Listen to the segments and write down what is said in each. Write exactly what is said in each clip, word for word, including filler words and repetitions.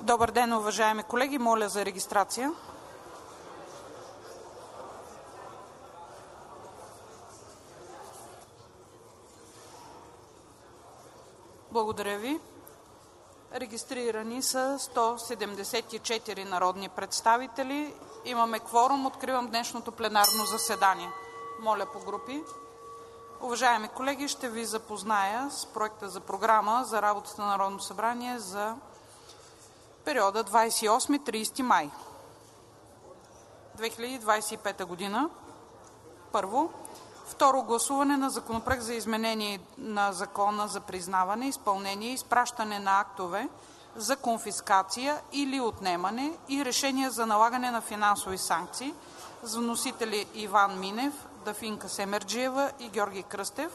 Добър ден, уважаеми колеги. Моля за регистрация. Благодаря ви. Регистрирани са сто седемдесет и четири народни представители. Имаме кворум. Откривам днешното пленарно заседание. Моля по групи. Уважаеми колеги, ще ви запозная с проекта за програма за работата на Народното събрание за периода двадесет и осми до тридесети май две хиляди двадесет и пета година. Първо, второ гласуване на Законопроект за изменение на Закона за признаване, изпълнение и изпращане на актове за конфискация или отнемане и решения за налагане на финансови санкции с вносители Иван Минев, Дафинка Семерджиева и Георги Кръстев.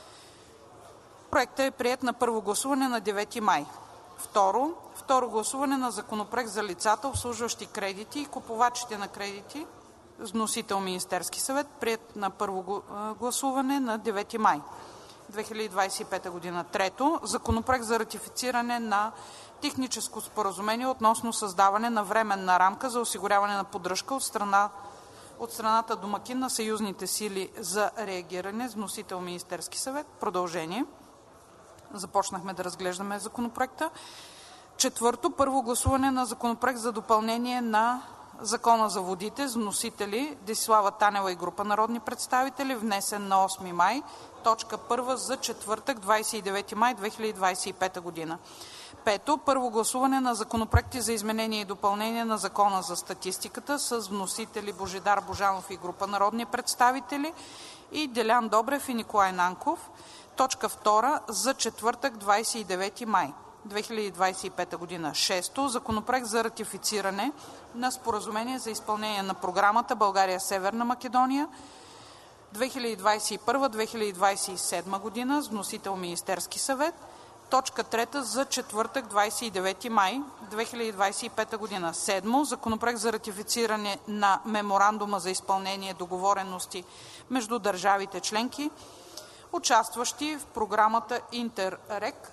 Проектът е приет на първо гласуване на девети май. Второ, второ гласуване на Законопроект за лицата, обслужващи кредити и купувачите на кредити с вносител Министерски съвет, приет на първо гласуване на девети май две хиляди двадесет и пета година. Трето, Законопроект за ратифициране на техническо споразумение относно създаване на временна рамка за осигуряване на поддръжка от страна от страната домакин на съюзните сили за реагиране с вносител Министерски съвет. Продължение. Започнахме да разглеждаме законопроекта. Четвърто, първо гласуване на Законопроект за допълнение на Закона за водите с вносители Десислава Танева и група народни представители, внесен на осми май, точка първа за четвъртък, двадесет и девети май две хиляди двадесет и пета година. Пето, първо гласуване на законопроекти за изменение и допълнение на Закона за статистиката с вносители Божидар Божанов и група народни представители и Делян Добрев и Николай Нанков, точка втора за четвъртък, двадесет и девети май две хиляди двадесет и пета година. Шесто, Законопроект за ратифициране на споразумение за изпълнение на програмата България – Северна Македония две хиляди двадесет и първа до две хиляди двадесет и седма година с вносител Министерски съвет. Точка трета за четвъртък, двадесет и девети май две хиляди двадесет и пета година. Седмо, Законопроект за ратифициране на Меморандума за изпълнение договорености между държавите членки, участващи в програмата Интеррег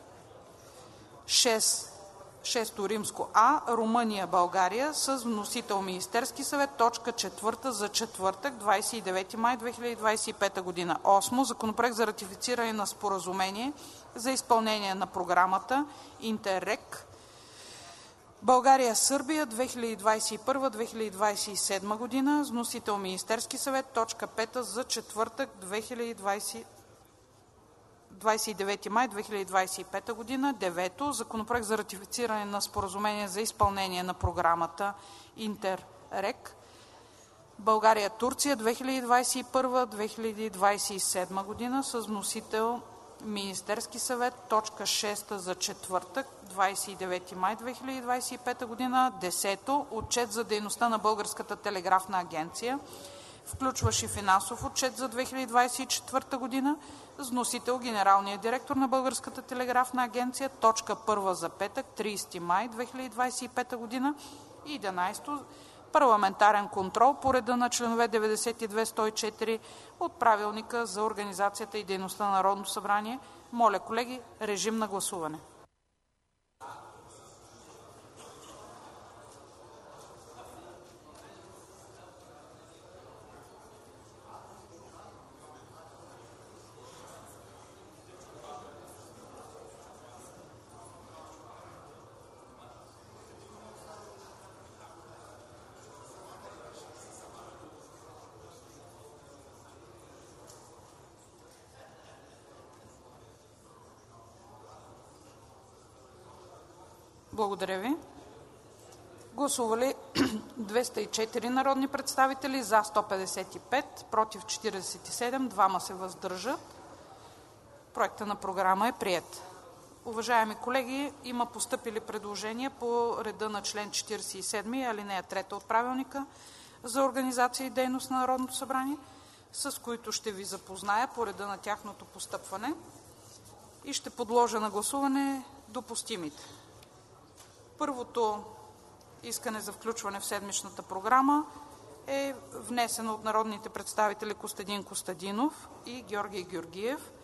шесто римско А, Румъния, България, с вносител Министерски съвет, точка четвърта за четвъртък, двадесет и девети май две хиляди двадесет и пета година. Осмо, Законопроект за ратифициране на споразумение за изпълнение на програмата Интеррег България – Сърбия две хиляди двадесет и първа до две хиляди двадесет и седма година, с вносител Министерски съвет, точка пета за четвъртък, двадесет и девети май две хиляди двадесет и пета година. Девето, Законопроект за ратифициране на споразумение за изпълнение на програмата Интеррег България – Турция две хиляди двадесет и първа до две хиляди двадесет и седма година, с вносител Министерски съвет, точка шеста за четвъртък, двадесет и девети май две хиляди двадесет и пета година. Десето, Отчет за дейността на Българската телеграфна агенция, включващ и финансов отчет за две хиляди двадесет и четвърта година, с вносител генералния директор на Българската телеграфна агенция, точка първа за петък, тридесети май две хиляди двадесет и пета година. И единадесето, парламентарен контрол по реда на членове деветдесет и две до сто и четири от Правилника за организацията и дейността на Народното събрание. Моля, колеги, режим на гласуване. Благодаря ви. Гласували двеста и четири народни представители, за сто петдесет и пет, против четиридесет и седем, двама се въздържат. Проектът на програма е приет. Уважаеми колеги, има постъпили предложения по реда на член четиридесет и седми, алинея трета от Правилника за организация и дейност на Народното събрание, с които ще ви запозная по реда на тяхното постъпване и ще подложа на гласуване допустимите. Първото искане за включване в седмичната програма е внесено от народните представители Костадин Костадинов и Георги Георгиев.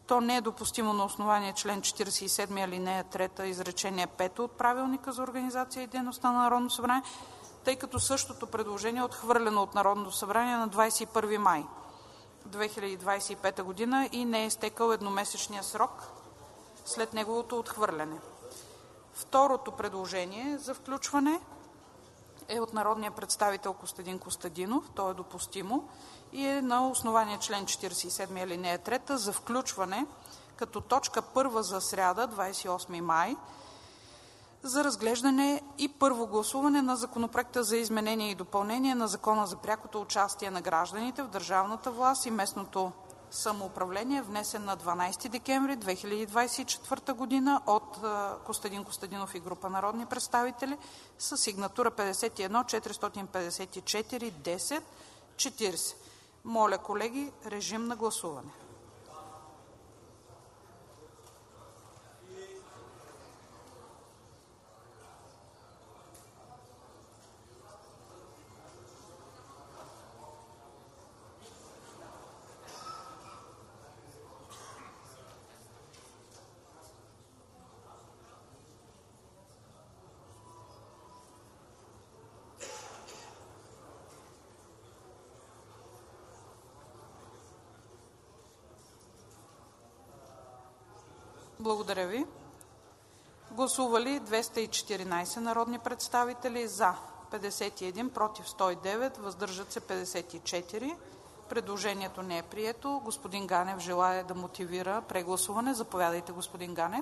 То не е допустимо на основание член четиридесет и седми алинея трета изречение пето от Правилника за организация и дейността на Народното събрание, тъй като същото предложение е отхвърлено от Народното събрание на двадесет и първи май две хиляди двадесет и пета година и не е изтекъл едномесечния срок след неговото отхвърляне. Второто предложение за включване е от народния представител Костадин Костадинов. То е допустимо и е на основание член четиридесет и седми алинея трета за включване като точка първа за сряда, двадесет и осми май, за разглеждане и първо гласуване на Законопроекта за изменение и допълнение на Закона за прякото участие на гражданите в държавната власт и местното самоуправление, внесен на дванадесети декември две хиляди двадесет и четвърта година от Костадин Костадинов и група народни представители със сигнатура петдесет и едно четиристотин петдесет и четири десет четиридесет. Моля, колеги, режим на гласуване. Благодаря ви. Гласували двеста и четиринадесет народни представители, за петдесет и един, против сто и девет, въздържат се петдесет и четири. Предложението не е прието. Господин Ганев желае да мотивира прегласуване. Заповядайте, господин Ганев.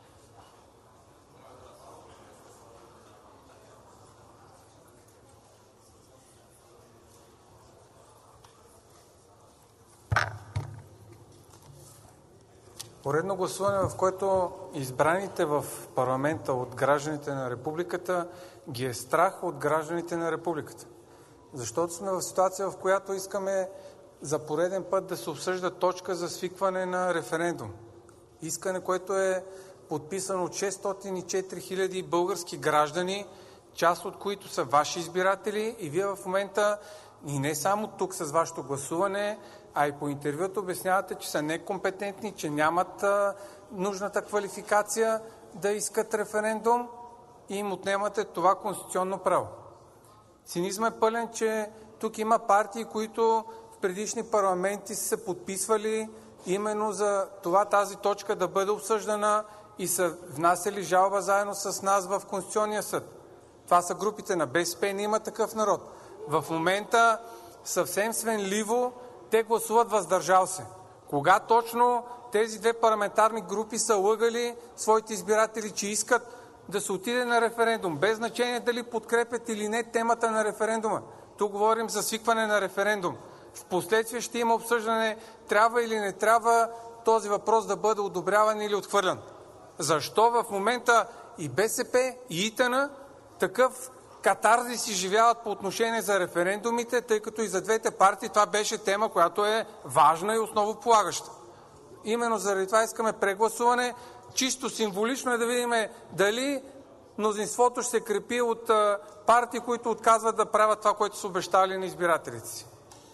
Поредно гласуване, в което избраните в парламента от гражданите на републиката ги е страх от гражданите на републиката. Защото сме в ситуация, в която искаме за пореден път да се обсъжда точка за свикване на референдум. Искане, което е подписано от шестстотин и четири хиляди български граждани, част от които са ваши избиратели, и вие в момента, и не само тук с вашето гласуване, а и по интервюто обяснявате, че са некомпетентни, че нямат а, нужната квалификация да искат референдум и им отнемате това конституционно право. Цинизмът е пълен, че тук има партии, които в предишни парламенти са се подписвали именно за това тази точка да бъде обсъждана и са внасяли жалба заедно с нас в Конституционния съд. Това са групите на БСП и не Има такъв народ. В момента съвсем свенливо те гласуват въздържал се. Кога точно тези две парламентарни групи са лъгали своите избиратели, че искат да се отиде на референдум, без значение дали подкрепят или не темата на референдума? Тук говорим за свикване на референдум. Впоследствие ще има обсъждане трябва или не трябва този въпрос да бъде одобряван или отхвърлен. Защо в момента и БСП, и ИТН такъв катарзис изживяват по отношение за референдумите, тъй като и за двете партии това беше тема, която е важна и основополагаща. Именно заради това искаме прегласуване. Чисто символично е да видим дали мнозинството ще се крепи от партии, които отказват да правят това, което са обещали на избирателите си.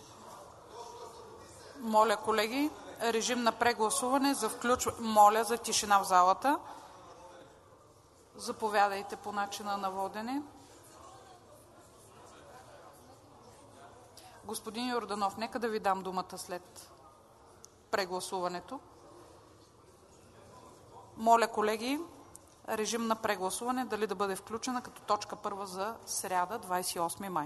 Моля, колеги, режим на прегласуване за включване. Моля за тишина в залата. Заповядайте по начина на водене. Господин Йорданов, нека да ви дам думата след прегласуването. Моля, колеги, режим на прегласуване дали да бъде включена като точка първа за сряда, двадесет и осми май.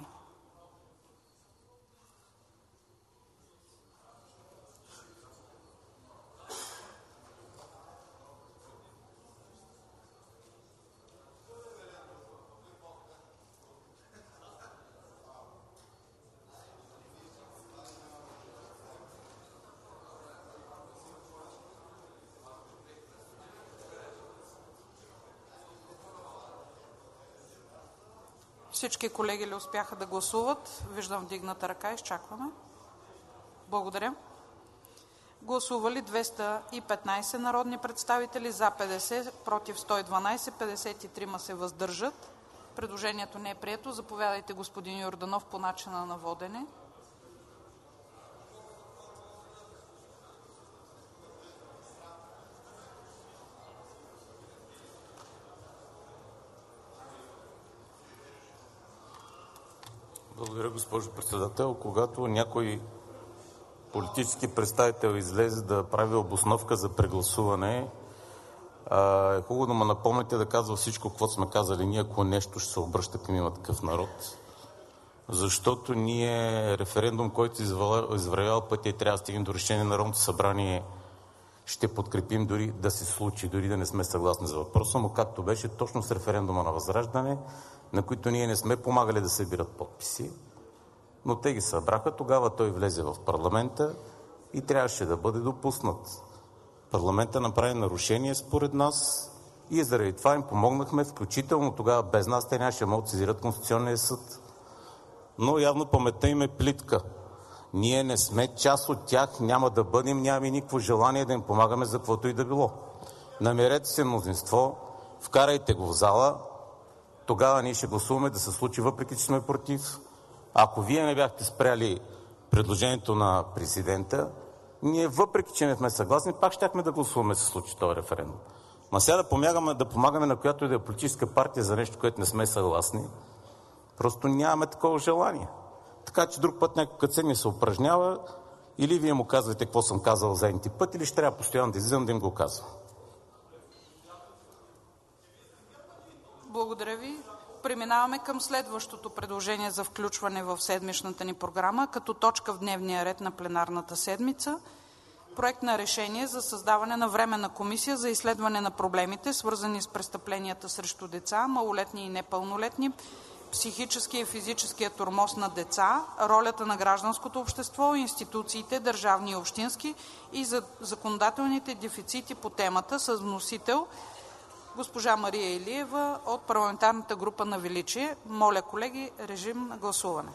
Всички колеги ли успяха да гласуват? Виждам вдигната ръка. Изчакваме. Благодаря. Гласували двеста и петнадесет народни представители, за петдесет, против сто и дванадесет, петдесет и три се въздържат. Предложението не е прието. Заповядайте, господин Йорданов, по начина на водене. Благодаря, госпожо председател. Когато някой политически представител излезе да прави обосновка за прегласуване, е хубаво да му напомните да казва всичко, какво сме казали ние, ако нещо ще се обръща към „Има такъв народ“. Защото ние референдум, който извървява пътя и трябва да стигнем до решение на Народното събрание, ще подкрепим дори да се случи, дори да не сме съгласни за въпроса, но както беше точно с референдума на ВЪЗРАЖДАНЕ, на които ние не сме помагали да събират подписи, но те ги събраха. Тогава той влезе в парламента и трябваше да бъде допуснат. Парламентът направи нарушение според нас и заради това им помогнахме, включително тогава без нас те нямаше да могат да сезират Конституционния съд. Но явно паметта им е плитка. Ние не сме част от тях, няма да бъдем, нямаме никакво желание да им помагаме за каквото и да било. Намерете се мнозинство, вкарайте го в зала, тогава ние ще гласуваме да се случи, въпреки че сме против. Ако вие не бяхте спряли предложението на президента, ние, въпреки че не сме съгласни, пак щяхме да гласуваме да се случи този референдум. Ма сега да помагаме, да помагаме на която и да е политическа партия за нещо, което не сме съгласни, просто нямаме такова желание. Така че друг път някой като ми се упражнява, или вие му казвате какво съм казал задните път, или ще трябва постоянно да излизам да им го казвам. Благодаря ви. Преминаваме към следващото предложение за включване в седмичната ни програма като точка в дневния ред на пленарната седмица. Проект на решение за създаване на Временна комисия за изследване на проблемите, свързани с престъпленията срещу деца, малолетни и непълнолетни, психическия и физическия тормоз на деца, ролята на гражданското общество, институциите, държавни и общински, и за законодателните дефицити по темата, с вносител госпожа Мария Илиева от парламентарната група на Величие. Моля, колеги, режим на гласуване.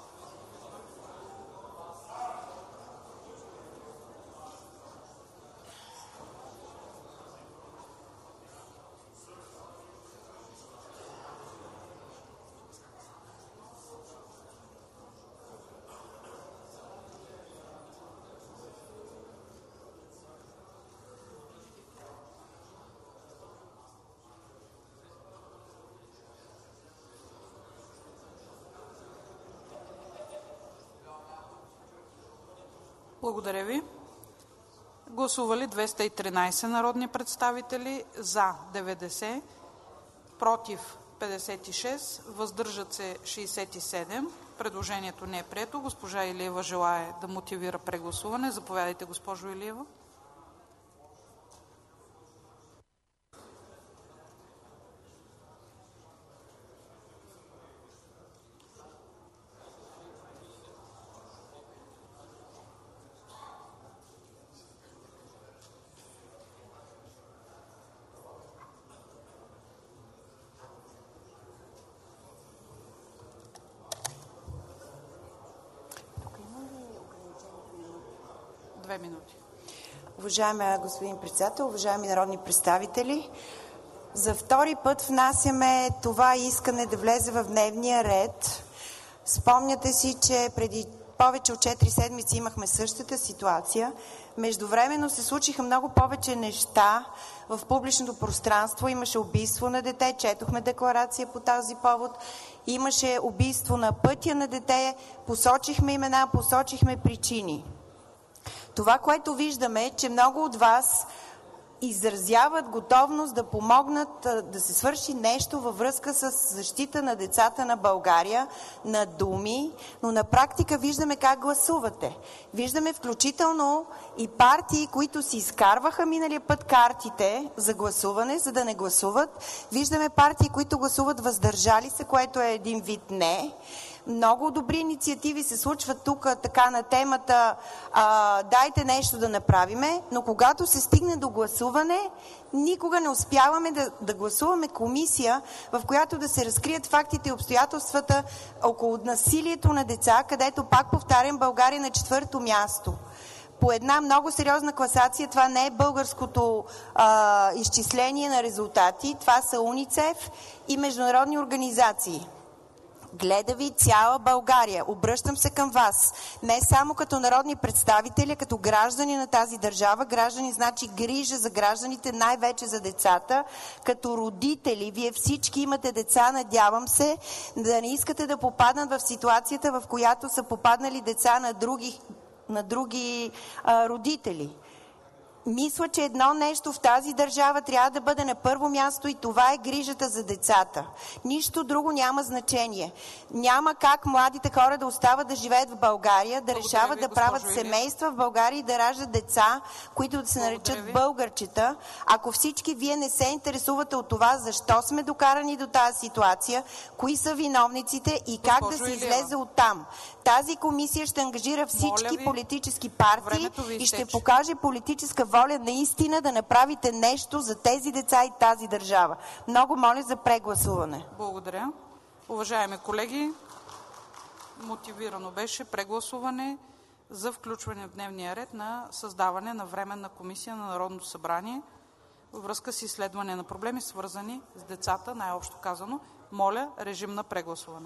Благодаря ви. Гласували двеста и тринадесет народни представители, за деветдесет, против петдесет и шест, въздържат се шейсет и седем. Предложението не е прието. Госпожа Илиева желае да мотивира прегласуване. Заповядайте, госпожо Илиева. Две минути. Уважаеми господин председател, уважаеми народни представители, за втори път внасяме това искане да влезе в дневния ред. Спомняте си, че преди повече от четири седмици имахме същата ситуация. Междувременно се случиха много повече неща в публичното пространство. Имаше убийство на дете, четохме декларация по този повод. Имаше убийство на пътя на дете, посочихме имена, посочихме причини. Това, което виждаме, е, че много от вас изразяват готовност да помогнат да се свърши нещо във връзка с защита на децата на България, на думи, но на практика виждаме как гласувате. Виждаме включително и партии, които си изкарваха миналия път картите за гласуване, за да не гласуват. Виждаме партии, които гласуват въздържали се, което е един вид не. Много добри инициативи се случват тук така на темата а, дайте нещо да направиме, но когато се стигне до гласуване, никога не успяваме да, да гласуваме комисия, в която да се разкрият фактите и обстоятелствата около насилието на деца, където, пак повтарям, България на четвърто място. По една много сериозна класация, това не е българското а, изчисление на резултати, това са УНИЦЕФ и международни организации. Гледа ви цяла България. Обръщам се към вас. Не само като народни представители, като граждани на тази държава. Граждани значи грижа за гражданите, най-вече за децата. Като родители, вие всички имате деца, надявам се, да не искате да попаднат в ситуацията, в която са попаднали деца на други, на други а, родители. Мисля, че едно нещо в тази държава трябва да бъде на първо място и това е грижата за децата. Нищо друго няма значение. Няма как младите хора да остават да живеят в България, да решават да правят семейства в България и да раждат деца, които да се наричат българчета. Ако всички вие не се интересувате от това, защо сме докарани до тази ситуация, кои са виновниците и как да се излезе оттам. Тази комисия ще ангажира всички политически партии и ще покаже политическа воля наистина да направите нещо за тези деца и тази държава. Много моля за прегласуване. Благодаря. Уважаеми колеги, мотивирано беше прегласуване за включване в дневния ред на създаване на Временна комисия на Народното събрание във връзка с изследване на проблеми, свързани с децата, най-общо казано. Моля, режим на прегласуване.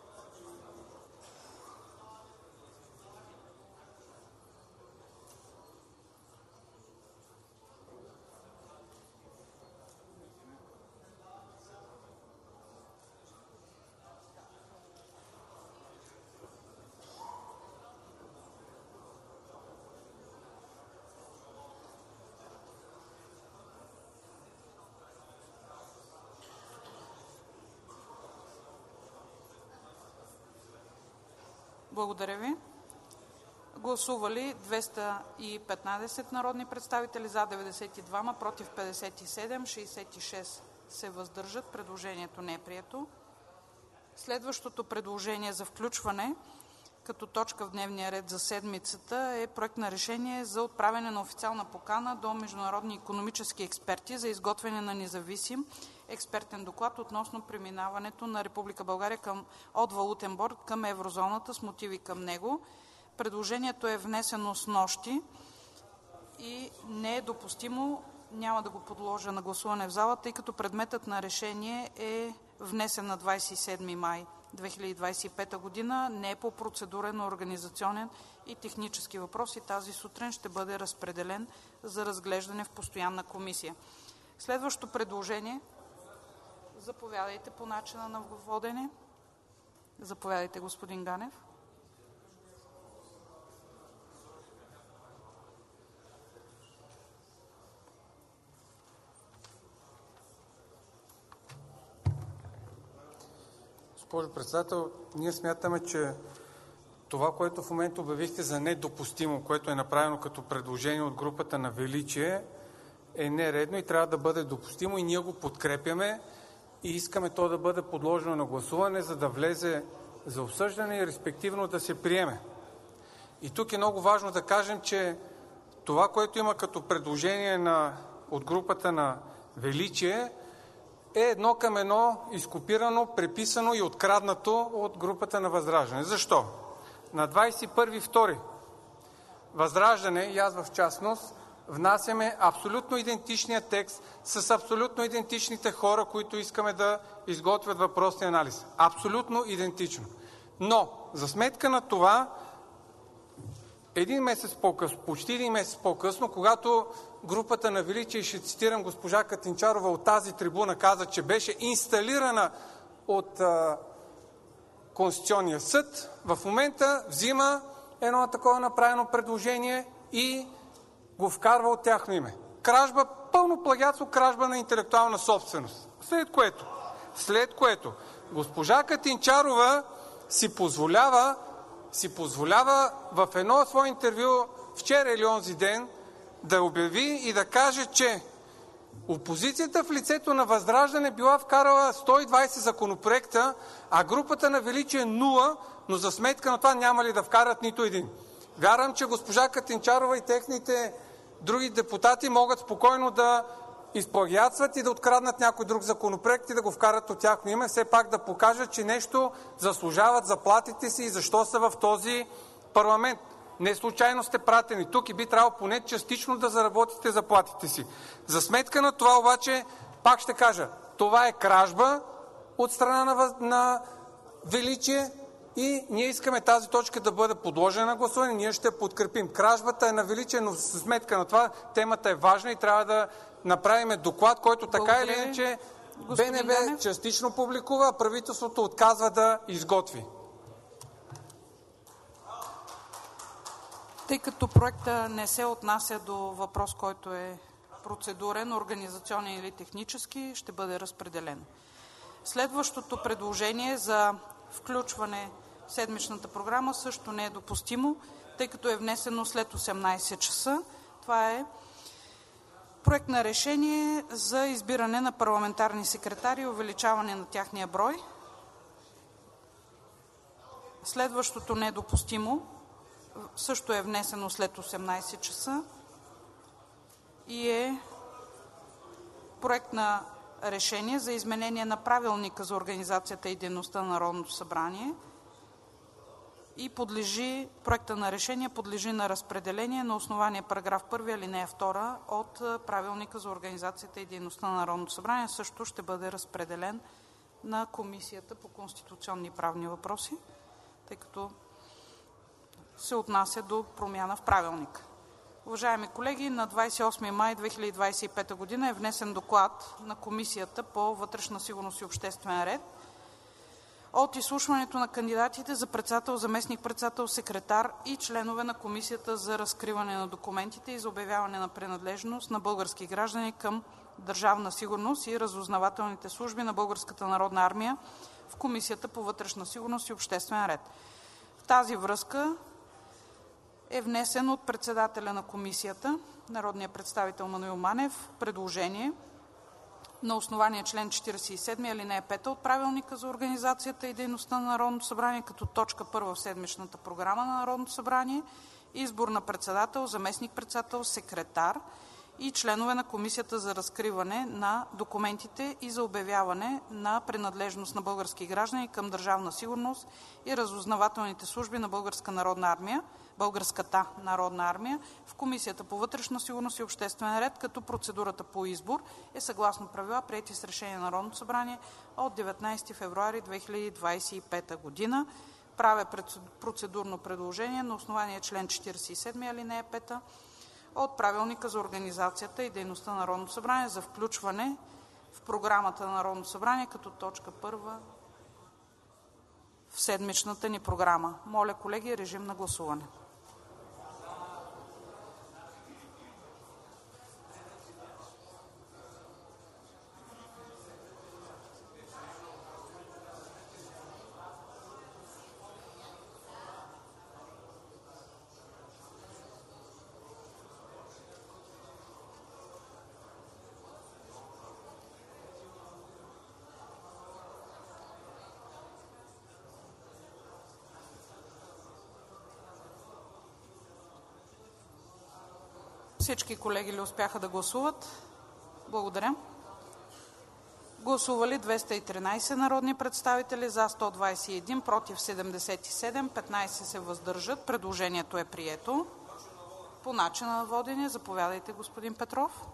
Благодаря ви. Гласували двеста и петнадесет народни представители, за деветдесет и два, против петдесет и седем, шейсет и шест се въздържат. Предложението не е прието. Следващото предложение за включване като точка в дневния ред за седмицата е проект на решение за отправяне на официална покана до международни икономически експерти за изготвяне на независим експертен доклад относно преминаването на Република България към, от валутен борд към еврозоната с мотиви към него. Предложението е внесено снощи и не е допустимо, няма да го подложа на гласуване в залата, тъй като предметът на решение е внесен на двадесет и седми май две хиляди двадесет и пета година, не е по процедурен, организационен и технически въпрос и тази сутрин ще бъде разпределен за разглеждане в постоянна комисия. Следващото предложение. Заповядайте по начина на водене. Заповядайте, господин Ганев. Госпожо председател, ние смятаме, че това, което в момента обявихте за недопустимо, което е направено като предложение от групата на Величие, е нередно и трябва да бъде допустимо и ние го подкрепяме и искаме то да бъде подложено на гласуване, за да влезе за обсъждане и респективно да се приеме. И тук е много важно да кажем, че това, което има като предложение на, от групата на Величие, е едно към едно изкопирано, преписано и откраднато от групата на Възраждане. Защо? На двадесет и първи февруари Възраждане, и аз в частност, внасяме абсолютно идентичния текст с абсолютно идентичните хора, които искаме да изготвят въпросния анализ. Абсолютно идентично. Но, за сметка на това, един месец по-късно, почти един месец по-късно, когато групата на Величие, ще цитирам госпожа Катинчарова от тази трибуна, каза, че беше инсталирана от а, Конституционния съд, в момента взима едно такова направено предложение и го вкарва от тяхно име. Кражба, пълно плагиатство, кражба на интелектуална собственост. След което, след което госпожа Катинчарова си позволява, си позволява в едно свое интервю вчера или онзи ден да обяви и да каже, че опозицията в лицето на Възраждане била вкарала сто и двадесет законопроекта, а групата на Величие нула, но за сметка на това няма ли да вкарат нито един. Вярвам, че госпожа Катинчарова и техните други депутати могат спокойно да изплагиатстват и да откраднат някой друг законопроект и да го вкарат от тяхно име, все пак да покажат, че нещо заслужават заплатите си и защо са в този парламент. Не случайно сте пратени тук и би трябвало поне частично да заработите заплатите си. За сметка на това обаче, пак ще кажа, това е кражба от страна на, на величие и ние искаме тази точка да бъде подложена на гласуване. Ние ще подкрепим. Кражбата е на величие, но за сметка на това темата е важна и трябва да направим доклад, който така или иначе БНБ частично публикува, а правителството отказва да изготви. Тъй като проектът не се отнася до въпрос, който е процедурен, организационен или технически, ще бъде разпределен. Следващото предложение за включване в седмичната програма също не е допустимо, тъй като е внесено след осемнайсет часа. Това е проект на решение за избиране на парламентарни секретари и увеличаване на техния брой. Следващото недопустимо също е внесено след осемнайсет часа и е проект на решение за изменение на правилника за организацията и дейността на Народното събрание и подлежи, проекта на решение подлежи на разпределение на основание параграф първи алинея втора от правилника за организацията и дейността на Народното събрание. Също ще бъде разпределен на Комисията по конституционни и правни въпроси, тъй като се отнася до промяна в правилника. Уважаеми колеги, на двайсет и осми май две хиляди двайсет и пета година е внесен доклад на Комисията по вътрешна сигурност и обществен ред от изслушването на кандидатите за председател, заместник-председател, секретар и членове на Комисията за разкриване на документите и за обявяване на принадлежност на български граждани към Държавна сигурност и разузнавателните служби на Българската народна армия в Комисията по вътрешна сигурност и обществен ред. В тази връзка е внесен от председателя на комисията, народния представител Маноил Манев, предложение на основание член четирийсет и седми алинея пета от Правилника за организацията и дейността на Народното събрание като точка първа в седмичната програма на Народното събрание избор на председател, заместник-председател, секретар и членове на Комисията за разкриване на документите и за обявяване на принадлежност на български граждани към Държавна сигурност и разузнавателните служби на Българска народна армия, Българската народна армия в Комисията по вътрешна сигурност и обществен ред, като процедурата по избор е съгласно правила, приети с решение на Народното събрание от деветнайсети февруари две хиляди двайсет и пета година. Правя процедурно предложение на основание член четирийсет и седми алинея пета от Правилника за организацията и дейността на Народното събрание за включване в програмата на Народното събрание като точка първа в седмичната ни програма. Моля, колеги, режим на гласуване. Всички колеги ли успяха да гласуват? Благодаря. Гласували двеста и тринайсет народни представители, за сто двайсет и един, против седемдесет и седем, петнайсет се въздържат. Предложението е прието. По начина на водене, заповядайте, господин Петров.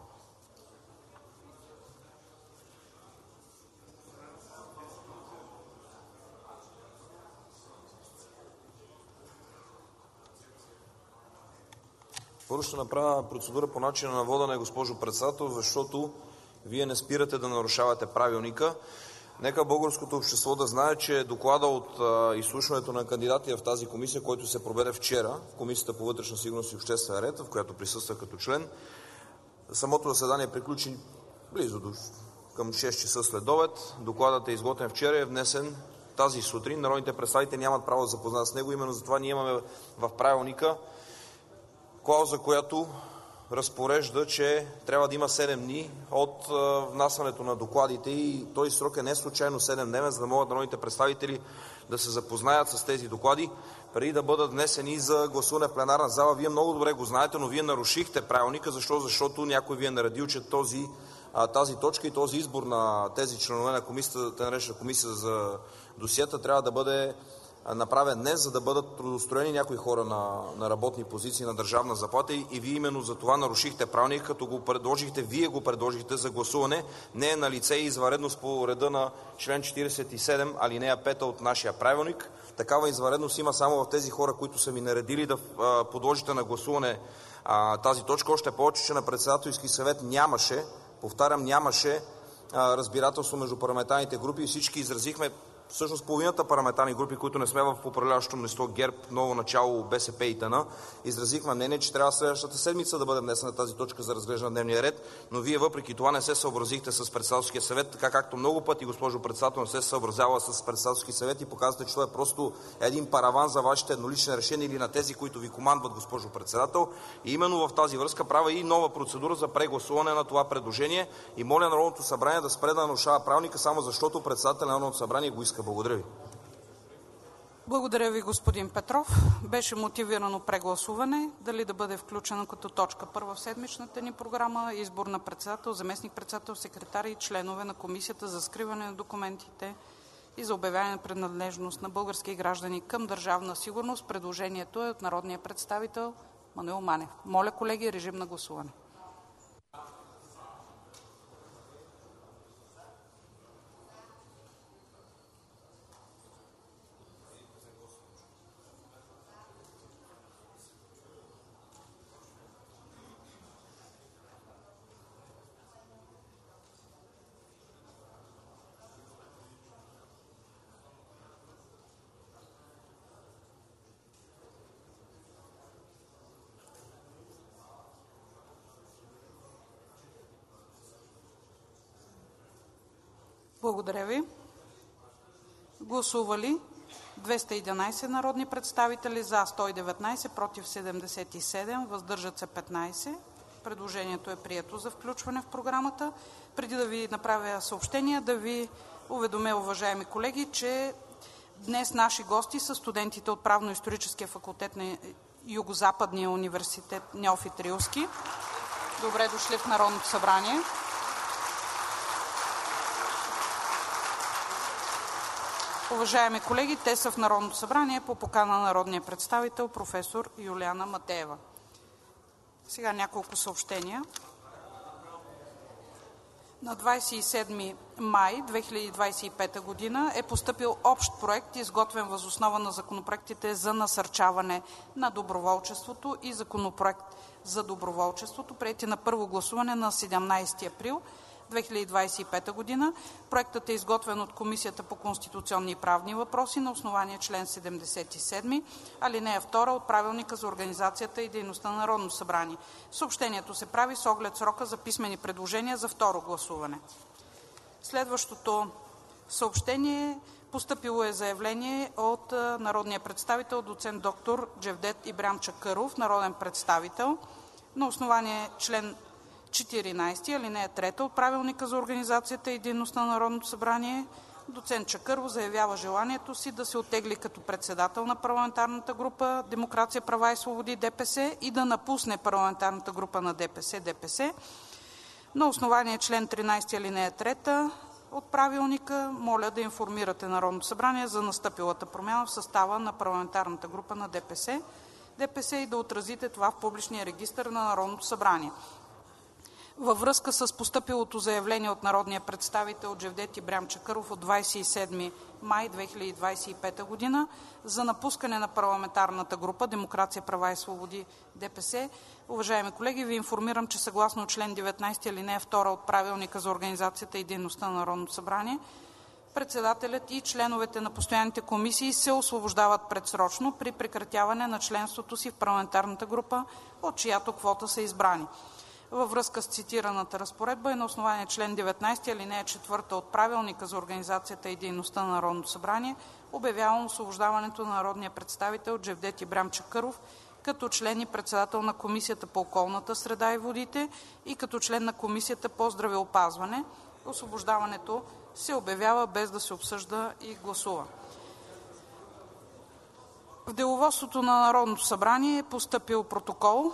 Първо ще направя процедура по начина на водене, госпожо председател, защото вие не спирате да нарушавате правилника. Нека българското общество да знае, че доклада от изслушването на кандидати в тази комисия, който се проведе вчера в Комисията по вътрешна сигурност и обществен ред, в която присъствах като член, самото заседание приключи близо до към шест часа след обед. Докладът е изготвен вчера и е внесен тази сутрин. Народните представители нямат право да се запознаят с него. Именно затова ние имаме в правилника клауза, която разпорежда, че трябва да има седем дни от внасянето на докладите и този срок е не случайно седемдневен, за да могат народните представители да се запознаят с тези доклади, преди да бъдат внесени за гласуване в пленарна зала. Вие много добре го знаете, но вие нарушихте правилника. Защо? Защото някой ви е наредил, че този, тази точка и този избор на тези членове на комисията, те наречена комисия за досиета, трябва да бъде направен днес, за да бъдат трудоустроени някои хора на, на работни позиции на държавна заплата и, и вие именно за това нарушихте правилника, като го предложихте, вие го предложихте за гласуване. Не е на лице и извънредност по реда на член четиридесет и седем, алинея пета от нашия правилник. Такава извънредност има само в тези хора, които са ми наредили да а, подложите на гласуване а, тази точка. Още повече, че на председателски съвет нямаше, повтарям, нямаше а, разбирателство между парламентарните групи и всички изразихме, всъщност половината парламентарни групи, които не сме в управляващото мнозинство, ГЕРБ, Ново начало, БСП и т.н., изразихме мнение, че трябва следващата седмица да бъде внесена тази точка за разглеждане на дневния ред, но вие въпреки това не се съобразихте с председателския съвет, така както много пъти, госпожо председател, не се съобразява с председателски съвет и показвате, че това е просто един параван за вашите еднолични решения или на тези, които ви командват, госпожо председател. И именно в тази връзка правя и нова процедура за прегласуване на това предложение и моля Народното събрание да спре да нарушава правилника, само защото председателят на Народното събрание го иска. Благодаря ви. Благодаря ви, господин Петров. Беше мотивирано прегласуване. Дали да бъде включено като точка първа в седмичната ни програма, избор на председател, заместник-председател, секретар и членове на Комисията за скриване на документите и за обявяване на принадлежност на български граждани към Държавна сигурност. Предложението е от народния представител Маноил Манев. Моля, колеги, режим на гласуване. Благодаря ви. Гласували двеста и единадесет народни представители, за сто и деветнадесет, против седемдесет и седем, въздържат се петнадесет. Предложението е прието за включване в програмата. Преди да ви направя съобщение, да ви уведомя, уважаеми колеги, че днес наши гости са студентите от Правно-историческия факултет на Югозападния университет Неофит Рилски. Добре дошли в Народното събрание. Уважаеми колеги, те са в Народното събрание по покана на народния представител професор Юлиана Матеева. Сега няколко съобщения. На двадесет и седми май две хиляди двадесет и пета година е постъпил общ проект, изготвен въз основа на законопроектите за насърчаване на доброволчеството и законопроект за доброволчеството, приети на първо гласуване на седемнадесети април две хиляди двадесет и пета година. Проектът е изготвен от Комисията по конституционни и правни въпроси на основание член седемдесет и седми, алинея втора от Правилника за организацията и дейността на Народното събрание. Съобщението се прави с оглед срока за писмени предложения за второ гласуване. Следващото съобщение: постъпило е заявление от народния представител доцент доктор Джевдет Ибрям Чакъров, народен представител, на основание член четиринадесети, алинея трета от Правилника за организацията и дейността на Народното събрание. Доцент Чакъров заявява желанието си да се оттегли като председател на парламентарната група Демокрация, права и свободи ДПС и да напусне парламентарната група на ДПС ДПС. На основание член тринадесети, алинея трета от Правилника, моля да информирате Народното събрание за настъпилата промяна в състава на парламентарната група на ДПС ДПС и да отразите това в публичния регистър на Народното събрание. Във връзка с постъпилото заявление от народния представител Джевдет Ибрям Чакъров от двадесет и седми май две хиляди двадесет и пета година за напускане на парламентарната група Демокрация, права и свободи ДПС, уважаеми колеги, ви информирам, че съгласно член деветнадесети, алинея втора от Правилника за организацията и дейността на Народното събрание, председателят и членовете на постоянните комисии се освобождават предсрочно при прекратяване на членството си в парламентарната група, от чиято квота са избрани. Във връзка с цитираната разпоредба и на основание член деветнадесети, алинея четвърта от Правилника за организацията и дейността на Народното събрание, обявявам освобождаването на народния представител Джевдет Ибрям Чакъров като член и председател на Комисията по околната среда и водите и като член на Комисията по здравеопазване. Освобождаването се обявява без да се обсъжда и гласува. В деловодството на Народното събрание е постъпил протокол.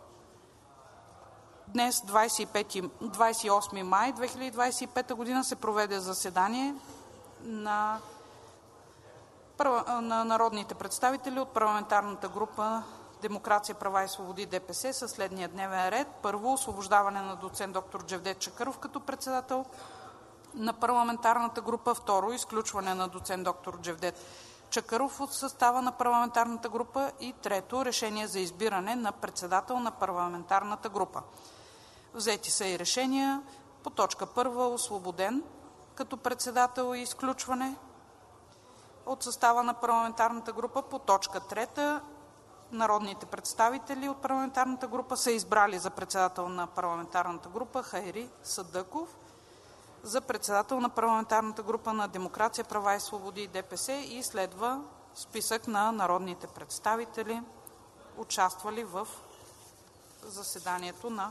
Днес, двадесет и осми май две хиляди двадесет и пета година, се проведе заседание на на народните представители от парламентарната група Демокрация, права и свободи ДПС със следния дневен ред. Първо, освобождаване на доцент доктор Джевдет Чакъров като председател на парламентарната група. Второ, изключване на доцент доктор Джевдет Чакъров от състава на парламентарната група. И трето, решение за избиране на председател на парламентарната група. Взети са и решения по точка първа: освободен като председател и изключване от състава на парламентарната група. По точка трета народните представители от парламентарната група са избрали за председател на парламентарната група Хайри Садъков, за председател на парламентарната група на Демокрация, права и свободи ДПС, и следва списък на народните представители, участвали в заседанието на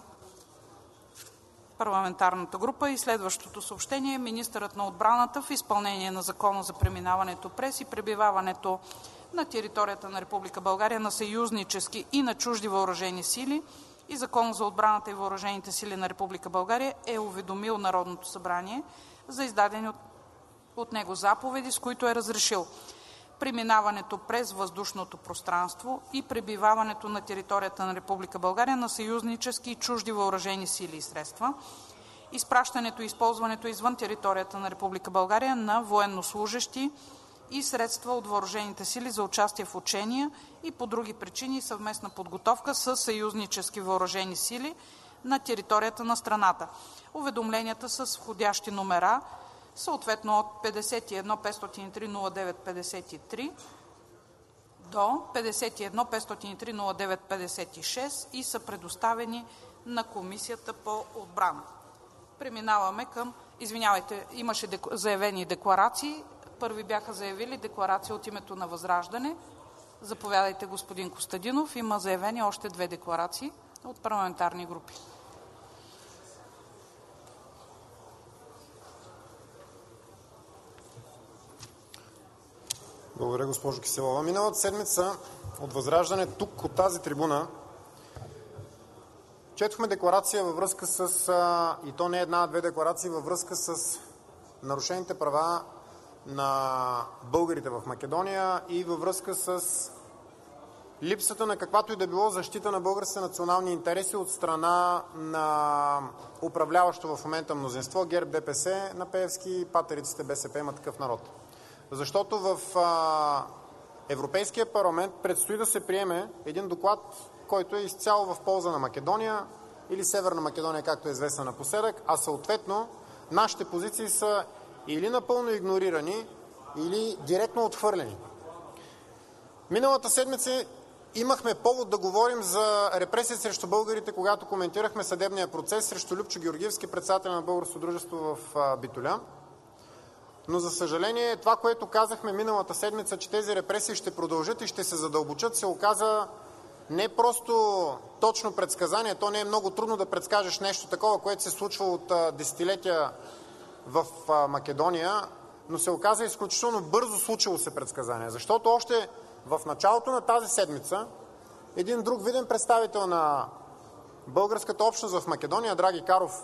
парламентарната група. И следващото съобщение е: министърът на отбраната в изпълнение на Закона за преминаването през и пребиваването на територията на Република България на съюзнически и на чужди въоръжени сили и Закона за отбраната и въоръжените сили на Република България е уведомил Народното събрание за издадени от, от него заповеди, с които е разрешил преминаването през въздушното пространство и пребиваването на територията на Република България на съюзнически и чужди въоръжени сили и средства, изпращането и използването извън територията на Република България на военнослужещи и средства от въоръжените сили за участие в учения и по други причини съвместна подготовка с съюзнически въоръжени сили на територията на страната. Уведомленията с входящи номера съответно от петдесет и едно петстотин и три нула девет петдесет и три до петдесет и едно петстотин и три нула девет петдесет и шест и са предоставени на Комисията по отбрана. Преминаваме към... Извинявайте, имаше заявени декларации. Първи бяха заявили декларация от името на ВЪЗРАЖДАНЕ. Заповядайте, господин Костадинов. Има заявени още две декларации от парламентарни групи. Благодаря, госпожо Киселова. Миналата седмица от ВЪЗРАЖДАНЕ тук, от тази трибуна, четохме декларация във връзка с, и то не една, а две декларации във връзка с нарушените права на българите в Македония и във връзка с липсата на каквато и да било защита на българските национални интереси от страна на управляващо в момента мнозинство ГЕРБ, ДПС на Пеевски и патериците БСП Има такъв народ. Защото в а, Европейския парламент предстои да се приеме един доклад, който е изцяло в полза на Македония или Северна Македония, както е известна напоследък, а съответно нашите позиции са или напълно игнорирани, или директно отхвърлени. Миналата седмица имахме повод да говорим за репресии срещу българите, когато коментирахме съдебния процес срещу Любчо Георгиевски, председател на Българското дружество в Битоля. Но за съжаление това, което казахме миналата седмица, че тези репресии ще продължат и ще се задълбочат, се оказа не просто точно предсказание. То не е много трудно да предскажеш нещо такова, което се случва от десетилетия в Македония, но се оказа изключително бързо случило се предсказание. Защото още в началото на тази седмица един друг виден представител на българската общност в Македония, Драги Каров,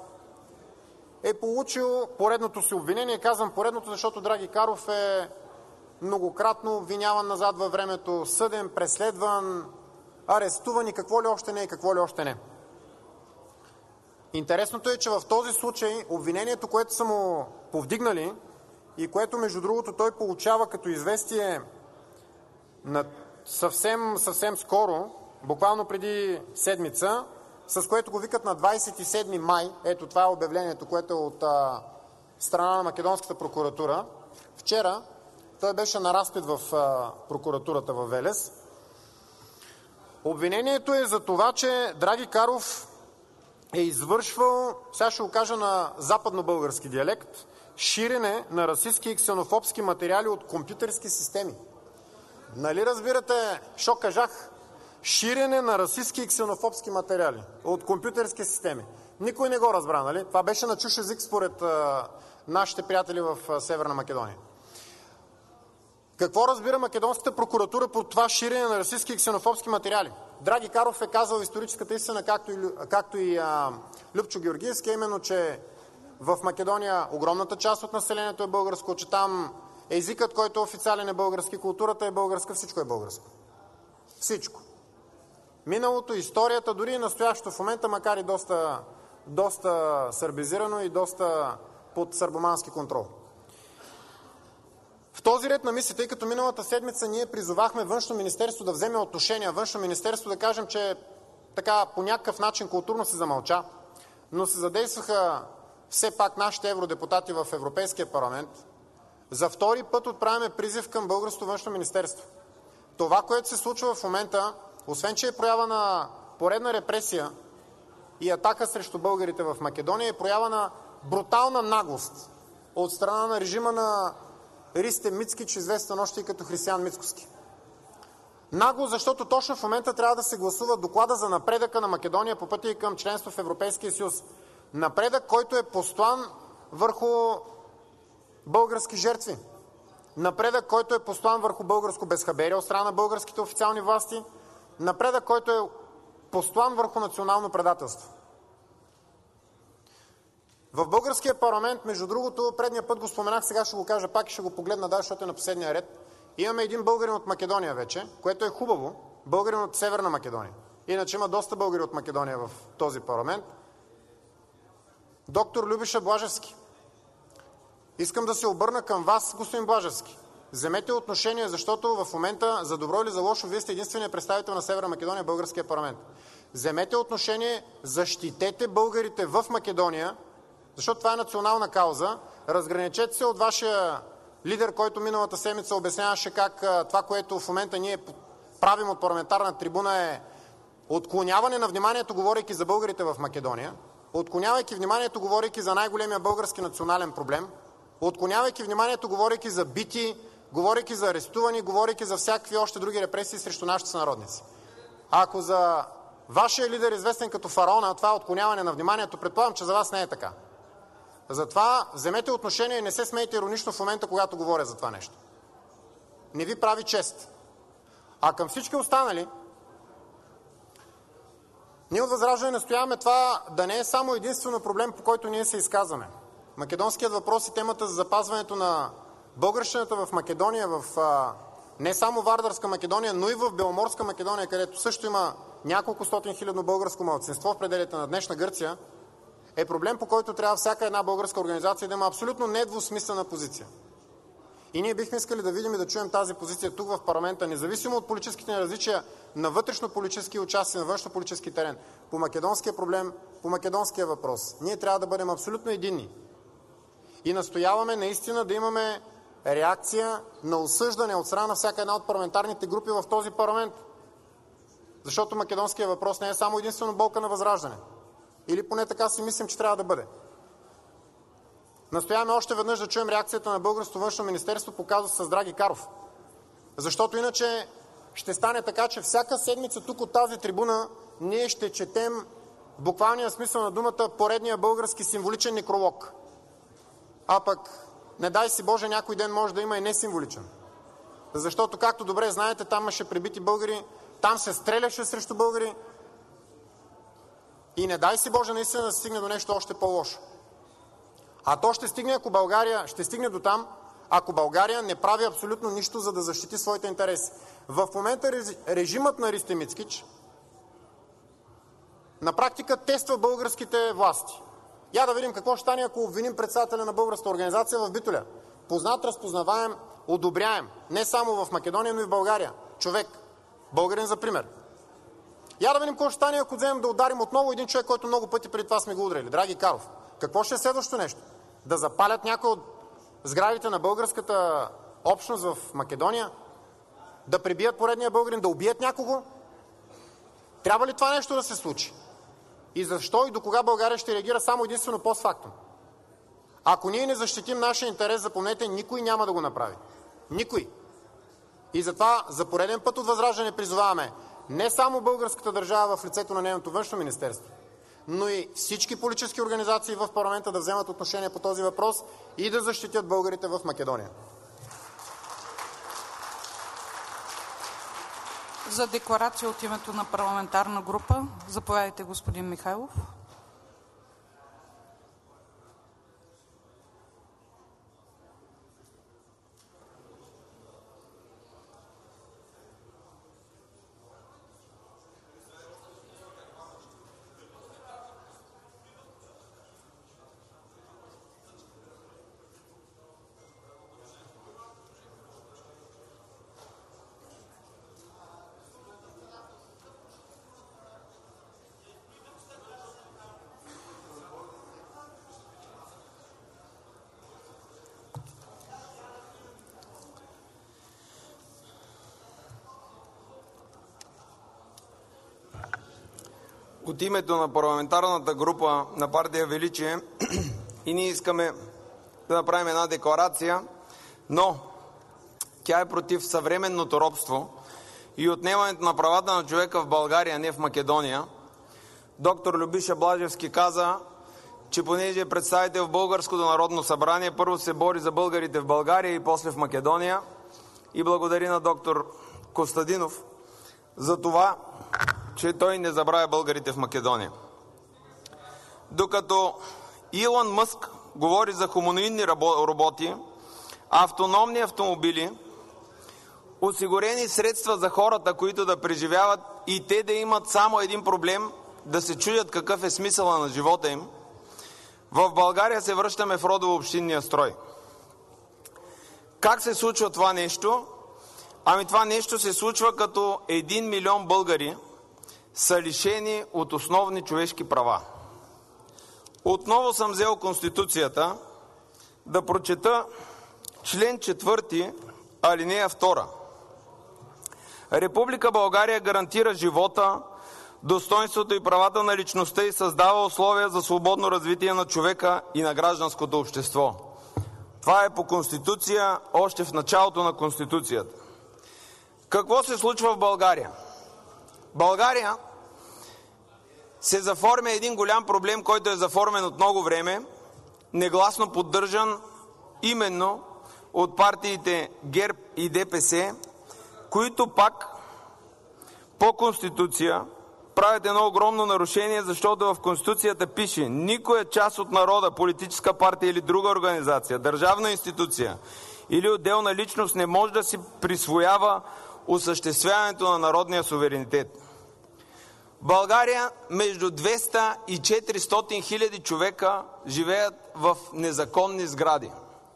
е получил поредното си обвинение. Казвам поредното, защото Драги Каров е многократно обвиняван назад във времето, съден, преследван, арестуван и какво ли още не и какво ли още не. Интересното е, че в този случай обвинението, което са му повдигнали и което между другото той получава като известие на съвсем, съвсем скоро, буквално преди седмица, с което го викат на двадесет и седми май, ето това е обявлението, което е от а, страна на Македонската прокуратура. Вчера той беше на разпит в а, прокуратурата във Велес. Обвинението е за това, че Драги Каров е извършвал, сега ще го кажа на западно-български диалект, ширене на расистки и ксенофобски материали от компютърски системи. Нали разбирате, що кажах? Ширене на расистки и ксенофобски материали от компютърски системи. Никой не го разбра, нали? Това беше на чуш език според а, нашите приятели в а, Северна Македония. Какво разбира македонската прокуратура под това ширене на расистки и ксенофобски материали? Драги Каров е казал историческата истина, както и, както и а, Любчо Георгиевски, именно, че в Македония огромната част от населението е българско, че там езикът, който е официален, е български, културата е българска, всичко е българско. Всичко. Миналото, историята, дори и настоящето в момента, макар и доста, доста сърбизирано и доста под сърбомански контрол. В този ред на мисли, тъй като миналата седмица ние призовахме Външно министерство да вземе отношение, Външно министерство да кажем, че така по някакъв начин културно се замълча, но се задействаха все пак нашите евродепутати в Европейския парламент, за втори път отправяме призив към българското Външно министерство. Това, което се случва в момента, освен че е проява на поредна репресия и атака срещу българите в Македония, е проява на брутална наглост от страна на режима на Ристем Мицкич, известен още и като Християн Мицкоски. Нагло, защото точно в момента трябва да се гласува доклада за напредъка на Македония по пътя и към членство в Европейския съюз. Напредък, който е постлан върху български жертви. Напредък, който е постлан върху българско безхаберие от страна на българските официални власти. Напредък, който е постлан върху национално предателство. В българския парламент, между другото, предния път го споменах, сега ще го кажа пак и ще го погледна, да, защото е на последния ред. Имаме един българин от Македония вече, което е хубаво. Българин от Северна Македония. Иначе има доста българи от Македония в този парламент. Доктор Любиша Блажевски. Искам да се обърна към вас, господин Блажевски. Вземете отношение, защото в момента, за добро или за лошо, вие сте единственият представител на Северна Македония в българския парламент. Вземете отношение, защитете българите в Македония, защото това е национална кауза. Разграничете се от вашия лидер, който миналата седмица обясняваше как това, което в момента ние правим от парламентарна трибуна, е отклоняване на вниманието, говорейки за българите в Македония, отклонявайки вниманието, говорейки за най-големия български национален проблем, отклонявайки вниманието, говорейки за бити, говорейки за арестувани, говорейки за всякакви още други репресии срещу нашите сънародници. Ако за вашия лидер, известен като фараона, това е отклоняване на вниманието, предполагам, че за вас не е така. Затова вземете отношение и не се смейте иронично в момента, когато говоря за това нещо. Не ви прави чест. А към всички останали, ние от ВЪЗРАЖДАНЕ настояваме това да не е само единствено проблем, по който ние се изказваме. Македонският въпрос и темата за запазването на българщината в Македония, в а, не само Вардарска Македония, но и в Беломорска Македония, където също има няколко стотин хилядно българско малцинство в пределите на днешна Гърция, е проблем, по който трябва всяка една българска организация да има абсолютно недвусмислена позиция. И ние бихме искали да видим и да чуем тази позиция тук в парламента, независимо от политическите различия на вътрешно-политически участия, на външно-политически терен, по македонския проблем, по македонския въпрос. Ние трябва да бъдем абсолютно единни. И настояваме наистина да имаме реакция на осъждане от страна на всяка една от парламентарните групи в този парламент. Защото македонския въпрос не е само единствено болка на ВЪЗРАЖДАНЕ. Или поне така си мислим, че трябва да бъде. Настояваме още веднъж да чуем реакцията на българското Външно министерство по казуса с Драги Каров. Защото иначе ще стане така, че всяка седмица тук от тази трибуна ние ще четем в буквалния смисъл на думата поредния български символичен некролог. А пък, не дай си Боже, някой ден може да има и несимволичен. Защото, както добре знаете, там имаше пребити българи, там се стреляше срещу българи и не дай си Боже наистина да се стигне до нещо още по-лошо. А то ще стигне, ако България, ще стигне до там, ако България не прави абсолютно нищо, за да защити своите интереси. В момента режимът на Ристем Мицкич на практика тества българските власти. Я да видим какво ще стане, ако обвиним председателя на българската организация в Битоля. Познат, разпознаваем, одобряем. Не само в Македония, но и в България. Човек. Българин за пример. Я да видим какво ще стане, ако вземем да ударим отново един човек, който много пъти преди това сме го ударили. Драги Каров. Какво ще е следващото нещо? Да запалят някои от сградите на българската общност в Македония? Да пребият поредния българин? Да убият някого? Трябва ли това нещо да се случи? И защо и до кога България ще реагира само единствено постфактум? Ако ние не защитим нашия интерес, запомнете, никой няма да го направи. Никой. И затова за пореден път от ВЪЗРАЖДАНЕ призоваваме не само българската държава в лицето на нейното Външно министерство, но и всички политически организации в парламента да вземат отношение по този въпрос и да защитят българите в Македония. За декларация от името на парламентарна група, заповядайте, господин Михайлов. от името на парламентарната група на партия Величие и ние искаме да направим една декларация, но тя е против съвременното робство и отнемането на правата на човека в България, не в Македония. Доктор Любиша Блажевски каза, че понеже е представител в Българското народно събрание, първо се бори за българите в България и после в Македония. И благодари на доктор Костадинов за това, че той не забравя българите в Македония. Докато Илон Мъск говори за хуманоидни роботи, автономни автомобили, осигурени средства за хората, които да преживяват и те да имат само един проблем, да се чудят какъв е смисъла на живота им, в България се връщаме в родово-общинния строй. Как се случва това нещо? Ами това нещо се случва като един милион българи са лишени от основни човешки права. Отново съм взел Конституцията да прочета член четвърти, алинея втора. Република България гарантира живота, достойнството и правата на личността и създава условия за свободно развитие на човека и на гражданското общество. Това е по Конституция, още в началото на Конституцията. Какво се случва в България? В България се заформя един голям проблем, който е заформен от много време, негласно поддържан именно от партиите ГЕРБ и ДПС, които пак по Конституция правят едно огромно нарушение, защото в Конституцията пише: никоя част от народа, политическа партия или друга организация, държавна институция или отделна личност не може да си присвоява осъществяването на народния суверенитет. В България между двеста и четиристотин хиляди човека живеят в незаконни сгради.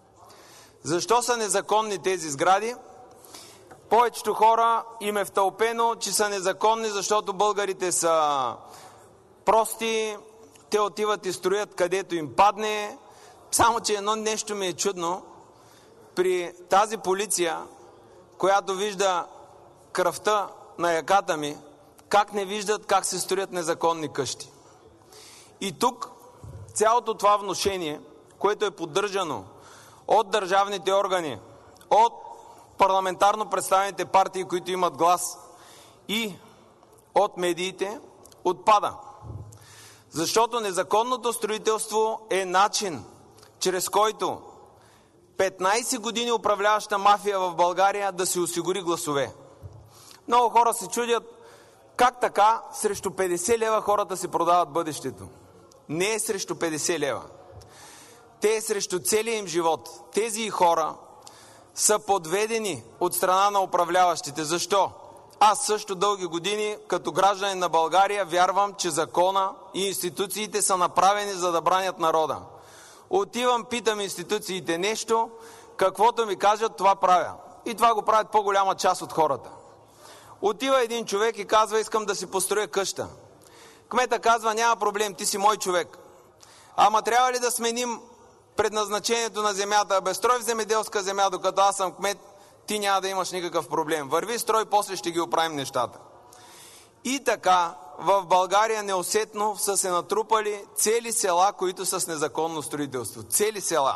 Защо са незаконни тези сгради? Повечето хора им е втълпено, че са незаконни, защото българите са прости, те отиват и строят където им падне. Само че едно нещо ми е чудно. При тази полиция, която вижда кръвта на яката ми, как не виждат как се строят незаконни къщи. И тук цялото това внушение, което е поддържано от държавните органи, от парламентарно представените партии, които имат глас, и от медиите, отпада. Защото незаконното строителство е начин, чрез който петнайсет години управляваща мафия в България да си осигури гласове. Много хора се чудят как така срещу петдесет лева хората си продават бъдещето. Не е срещу петдесет лева. Те е срещу целия им живот. Тези хора са подведени от страна на управляващите. Защо? Аз също дълги години като гражданин на България вярвам, че закона и институциите са направени за да бранят народа. Отивам, питам институциите нещо, каквото ми кажат, това правя. И това го правят по-голяма част от хората. Отива един човек и казва: искам да си построя къща. Кмета казва: няма проблем, ти си мой човек. Ама трябва ли да сменим предназначението на земята? Бе, строй в земеделска земя, докато аз съм кмет, ти няма да имаш никакъв проблем. Върви, строй, после ще ги оправим нещата. И така в България неусетно са се натрупали цели села, които са с незаконно строителство. Цели села.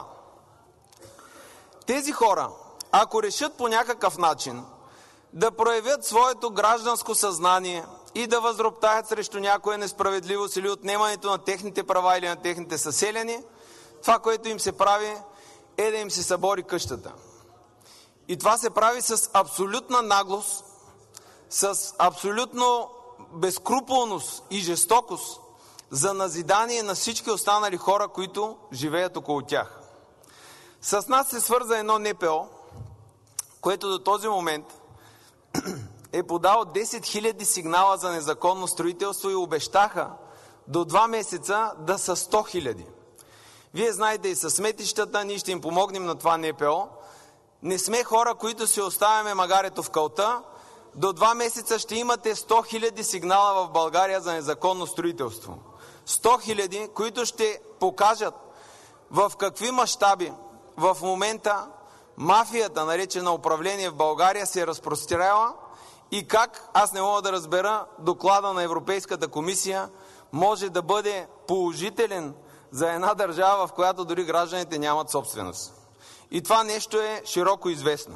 Тези хора, ако решат по някакъв начин да проявят своето гражданско съзнание и да възроптаят срещу някоя несправедливост или отнемането на техните права или на техните съселяни, това, което им се прави, е да им се събори къщата. И това се прави с абсолютна наглост, с абсолютно безкруполност и жестокост за назидание на всички останали хора, които живеят около тях. С нас се свърза едно НПО, което до този момент е подал десет хиляди сигнала за незаконно строителство и обещаха до два месеца да са сто хиляди. Вие знаете и със сметищата, ние ще им помогнем на това НПО. Не сме хора, които си оставяме магарето в калта. До два месеца ще имате сто хиляди сигнала в България за незаконно строителство. сто хиляди, които ще покажат в какви мащаби в момента мафията, наречена управление в България, се е разпростряла И как, аз не мога да разбера, доклада на Европейската комисия може да бъде положителен за една държава, в която дори гражданите нямат собственост. И това нещо е широко известно.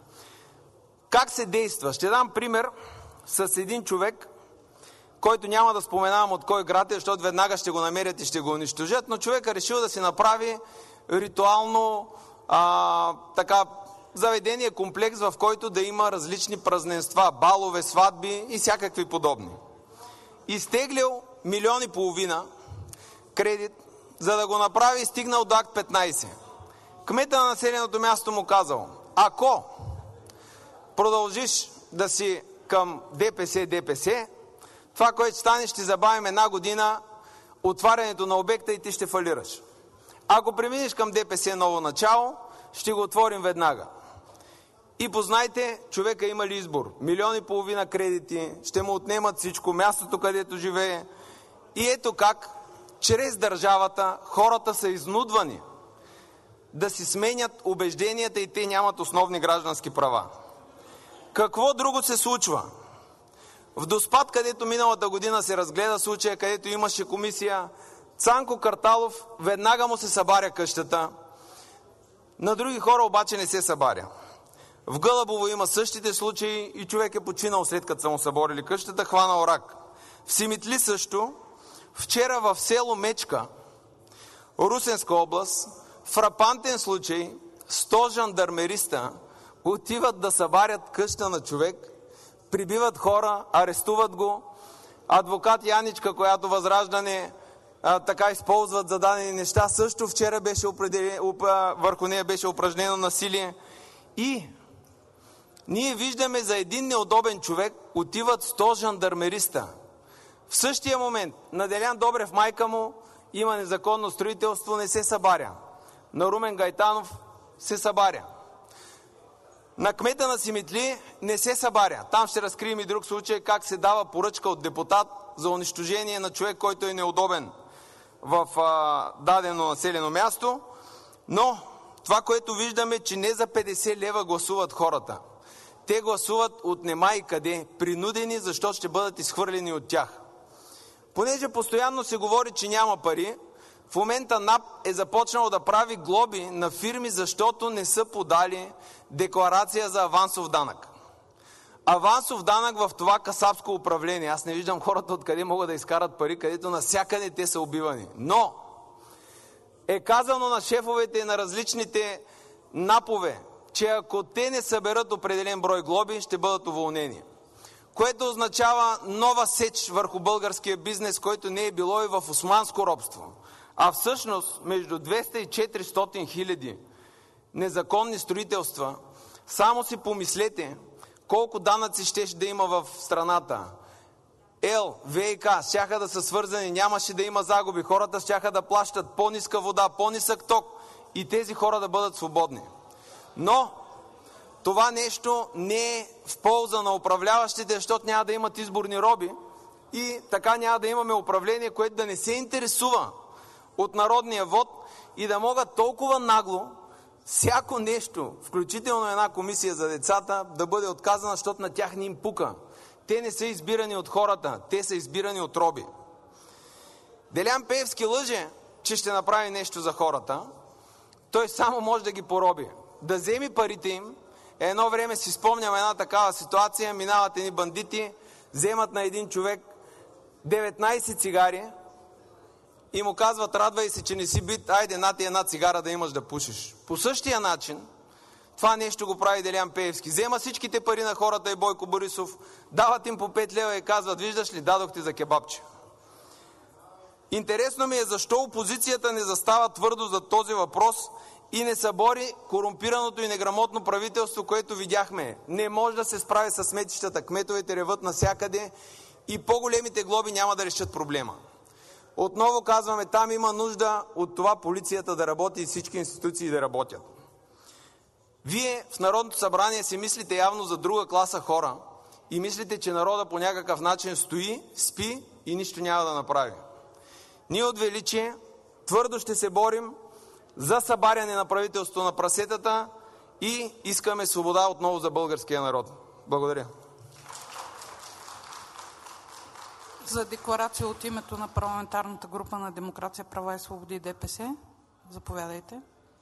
Как се действа? Ще дам пример с един човек, който няма да споменавам от кой град е, защото веднага ще го намерят и ще го унищожат, но човек е решил да си направи ритуално а, така, заведение, комплекс, в който да има различни празненства, балове, сватби и всякакви подобни. Изтеглил милион и половина кредит, за да го направи, и стигнал до акт петнайсет. Кмета на населеното място му казал: ако продължиш да си към ДПС, ДПС, това, което стане, ще забавим една година отварянето на обекта и ти ще фалираш. Ако преминеш към ДПС ново начало, ще го отворим веднага. И познайте, човека има ли избор? Милион и половина кредити, ще му отнемат всичко, мястото, където живее. И ето как, чрез държавата, хората са изнудвани да си сменят убежденията и те нямат основни граждански права. Какво друго се случва? В Доспат, където миналата година се разгледа случая, където имаше комисия, Цанко Карталов веднага му се събаря къщата. На други хора обаче не се събаря. В Гълъбово има същите случаи и човек е починал след като са му съборили къщата, хванал рак. В Симитли също. Вчера в село Мечка, Русенска област, фрапантен случай, сто жандармериста отиват да събарят къща на човек, прибиват хора, арестуват го. Адвокат Яничка, която Възраждане а, така използват за дадени неща, също вчера беше определен, върху нея беше упражнено насилие. И ние виждаме, за един неудобен човек отиват сто жандармериста. В същия момент на Делян Добрев, майка му, има незаконно строителство, не се събаря. На Румен Гайтанов се събаря. На кмета на Симитли не се събаря. Там ще разкрием и друг случай, как се дава поръчка от депутат за унищожение на човек, който е неудобен в а, дадено населено място. Но това, което виждаме, че не за петдесет лева гласуват хората. Те гласуват от нема и къде, принудени, защото ще бъдат изхвърлени от тях. Понеже постоянно се говори, че няма пари, в момента НАП е започнал да прави глоби на фирми, защото не са подали декларация за авансов данък. Авансов данък в това касапско управление. Аз не виждам хората откъде могат да изкарат пари, където навсякъде те са убивани. Но е казано на шефовете на различните напове, че ако те не съберат определен брой глоби, ще бъдат уволнени. Което означава нова сеч върху българския бизнес, който не е било и в османско робство. А всъщност между двеста и четиристотин хиляди незаконни строителства, само си помислете колко данъци щеше да има в страната. Ел, ВиК щяха да са свързани, нямаше да има загуби, хората щяха да плащат по-ниска вода, по-нисък ток и тези хора да бъдат свободни. Но това нещо не е в полза на управляващите, защото няма да имат изборни роби и така няма да имаме управление, което да не се интересува от народния вод и да могат толкова нагло всяко нещо, включително една комисия за децата, да бъде отказана, защото на тях не им пука. Те не са избирани от хората, те са избирани от роби. Делян Пеевски лъже, че ще направи нещо за хората. Той само може да ги пороби. Да вземи парите им. Едно време си спомням една такава ситуация, минават едни бандити, вземат на един човек деветнайсет цигари и му казват: радвай се, че не си бит, айде на ти една цигара да имаш да пушиш. По същия начин това нещо го прави Делян Пеевски. Взема всичките пари на хората и Бойко Борисов, дават им по пет лева и казват: виждаш ли, дадох ти за кебабче. Интересно ми е защо опозицията не застава твърдо за този въпрос и не събори корумпираното и неграмотно правителство, което видяхме. Не може да се справи с сметищата, кметовете реват навсякъде и по-големите глоби няма да решат проблема. Отново казваме, там има нужда от това полицията да работи и всички институции да работят. Вие в Народното събрание си мислите явно за друга класа хора и мислите, че народа по някакъв начин стои, спи и нищо няма да направи. Ние от Величие твърдо ще се борим за събаряне на правителството на прасетата и искаме свобода отново за българския народ. Благодаря. За декларация от името на парламентарната група на Демокрация, права и свободи ДПС. Заповядайте.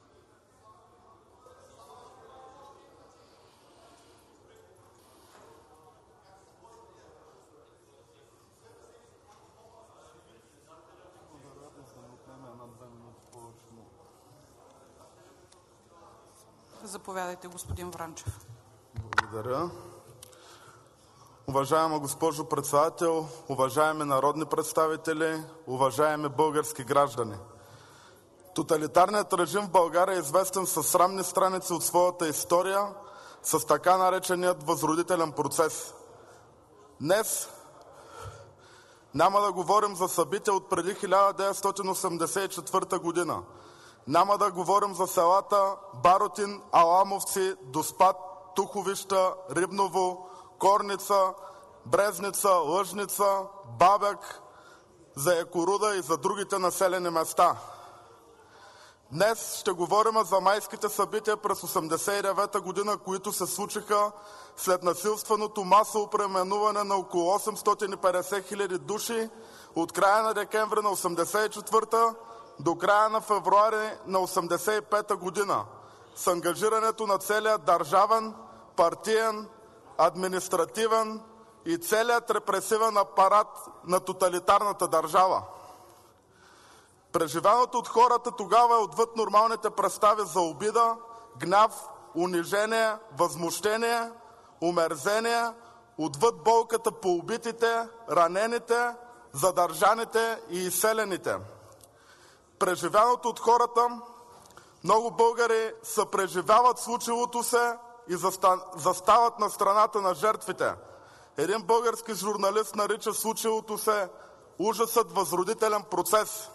Заповядайте, господин Вранчев. Благодаря. Уважаема госпожо Председател, уважаеми народни представители, уважаеми български граждани! Тоталитарният режим в България е известен със срамни страници от своята история, с така нареченият възродителен процес. Днес няма да говорим за събития от преди хиляда деветстотин осемдесет и четвърта година. Няма да говорим за селата Баротин, Аламовци, Доспат, Туховища, Рибново, Корница, Брезница, Лъжница, Бабек, за Якоруда и за другите населени места. Днес ще говорим за майските събития през осемдесет и девета година, които се случиха след насилственото масово преименуване на около осемстотин и петдесет хиляди души от края на декември на осемдесет и четвърта до края на февруари на осемдесет и пета година с ангажирането на целия държавен, партиен, административен и целият репресивен апарат на тоталитарната държава. Преживяното от хората тогава е отвъд нормалните представи за обида, гняв, унижение, възмущение, омерзение, отвъд болката по убитите, ранените, задържаните и изселените. Преживяното от хората, много българи съпреживяват случилото се и застават на страната на жертвите. Един български журналист нарича случилото се ужасът възродителен процес.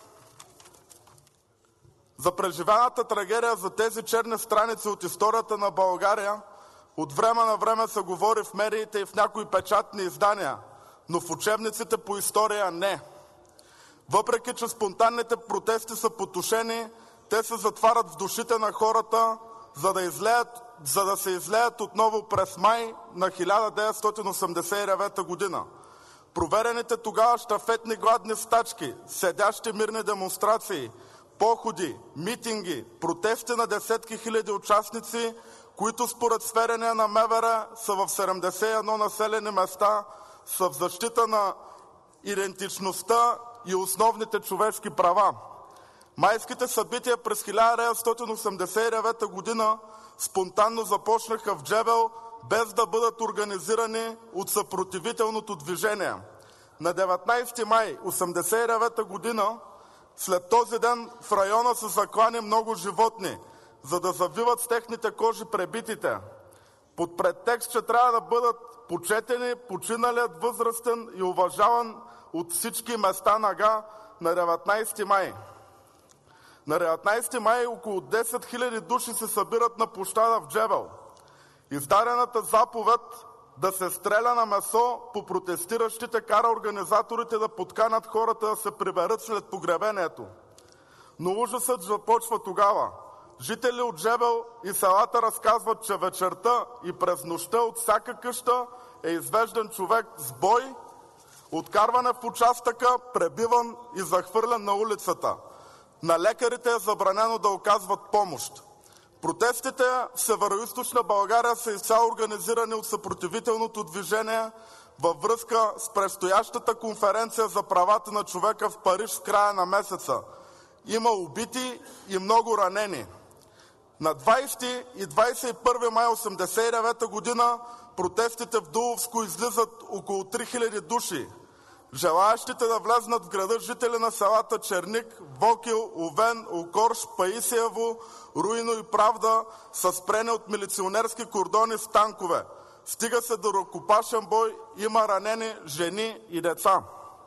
За преживяната трагедия, за тези черни страници от историята на България, от време на време се говори в медиите и в някои печатни издания, но в учебниците по история не. Въпреки че спонтанните протести са потушени, те се затварят в душите на хората, за да, излеят, за да се излеят отново през май на хиляда деветстотин осемдесет и девета година. Проведените тогава щафетни гладни стачки, седящи мирни демонстрации, походи, митинги, протести на десетки хиляди участници, които според сведения на МВР са в седемдесет и едно населени места, са в защита на идентичността и основните човешки права. Майските събития през хиляда деветстотин осемдесет и девета година спонтанно започнаха в Джебел, без да бъдат организирани от съпротивителното движение. На деветнайсети май осемдесет и девета година, след този ден в района са заклани много животни, за да завиват с техните кожи пребитите. Под претекст, че трябва да бъдат почетени починалият възрастен и уважаван от всички места нага на деветнайсети май. На деветнайсети май около десет хиляди души се събират на площада в Джебел. Издадената заповед да се стреля на месо по протестиращите кара организаторите да подканат хората да се приберат след погребението. Но ужасът започва тогава. Жители от Джебел и селата разказват, че вечерта и през нощта от всяка къща е извеждан човек с бой, откарване в участъка, пребиван и захвърлен на улицата. На лекарите е забранено да оказват помощ. Протестите в Североизточна България са изцяло организирани от съпротивителното движение във връзка с предстоящата конференция за правата на човека в Париж в края на месеца. Има убити и много ранени. На двайсети и двайсет и първи май осемдесет и девета година протестите в Дуловско излизат около три хиляди души. Желаящите да влезнат в града жители на селата Черник, Вокил, Овен, Окорш, Паисиево, Руино и Правда са спрени от милиционерски кордони с танкове. Стига се до ръкопашен бой, има ранени жени и деца.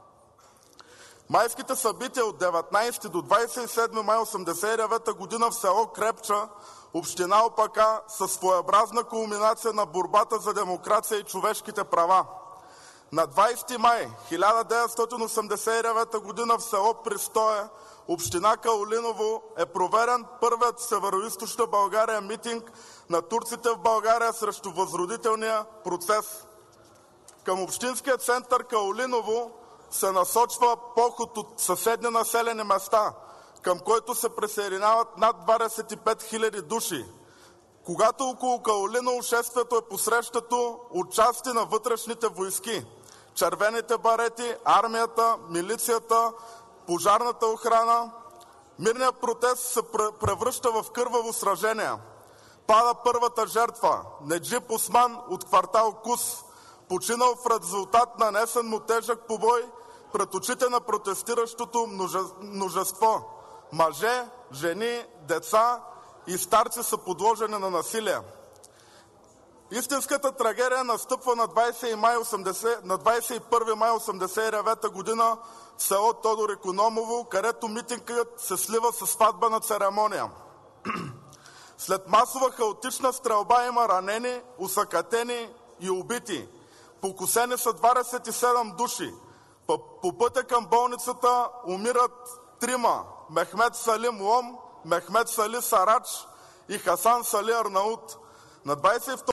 Майските събития от деветнайсети до двайсет и седми май осемдесет и девета година в село Крепча, община Опака, са своеобразна кулминация на борбата за демокрация и човешките права. На двайсети май хиляда деветстотин осемдесет и девета година в село Пристое, община Каолиново, е проведен първият в Североизточна България митинг на турците в България срещу възродителния процес. Към общинския център Каолиново се насочва поход от съседни населени места, към който се присъединяват над двадесет и пет хиляди души. Когато около Каолина шествието е посрещато от части на вътрешните войски, червените барети, армията, милицията, пожарната охрана, мирният протест се превръща в кърваво сражение. Пада първата жертва – Неджип Осман от квартал Кус, починал в резултат на нанесен му тежък побой пред очите на протестиращото множество. Мъже, жени, деца и старци са подложени на насилие. Истинската трагедия настъпва на двадесет и първи май осемдесет и девета година в село Тодор Икономово, където митингът се слива с сватбена церемония. След масова хаотична стрелба има ранени, усъкатени и убити. Покусени са двадесет и седем души. По пътя към болницата умират трима – Мехмед Салим Лом, Мехмед Сали Сарач и Хасан Сали Арнаут. На двадесет и втори